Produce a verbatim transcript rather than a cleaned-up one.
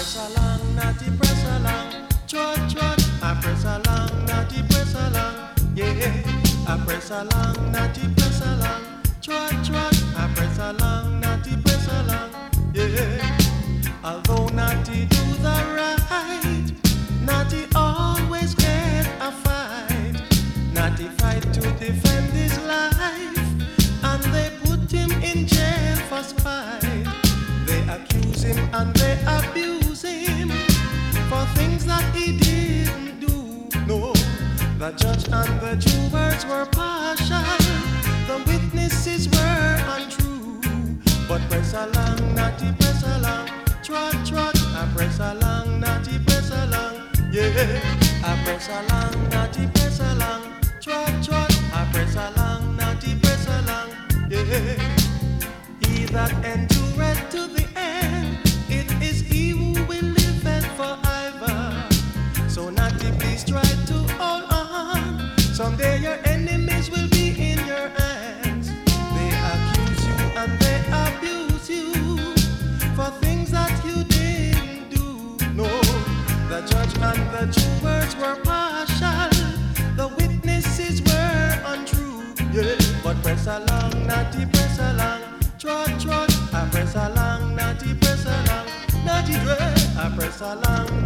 press along, naughty press along, trot trot. I press along, naughty press along, yeah. I press along, naughty press along, trot trot. I press along, naughty press along, yeah. Although naughty do the right, naughty always get a fight. Naughty fight to defend his life, and they put him in jail for spite. They accuse him and they abuse him for things that he didn't do. No, the judge and the jurors were partial, the witnesses were untrue. But press along, naughty press along, trot trot. I press along, naughty press along, yeah. I press along, naughty press along, trot trot. I press along, naughty press along, yeah. He that endureth to the end, it is he who will live and forever. So naughty, please try to hold on. Someday your enemies will be in your hands. They accuse you and they abuse you for things that you didn't do. No, the judge and the jurors were partial, the witnesses were untrue. Yeah, but press along, naughty press along, trot trot. I press along, naughty press along, naughty dread. I press along,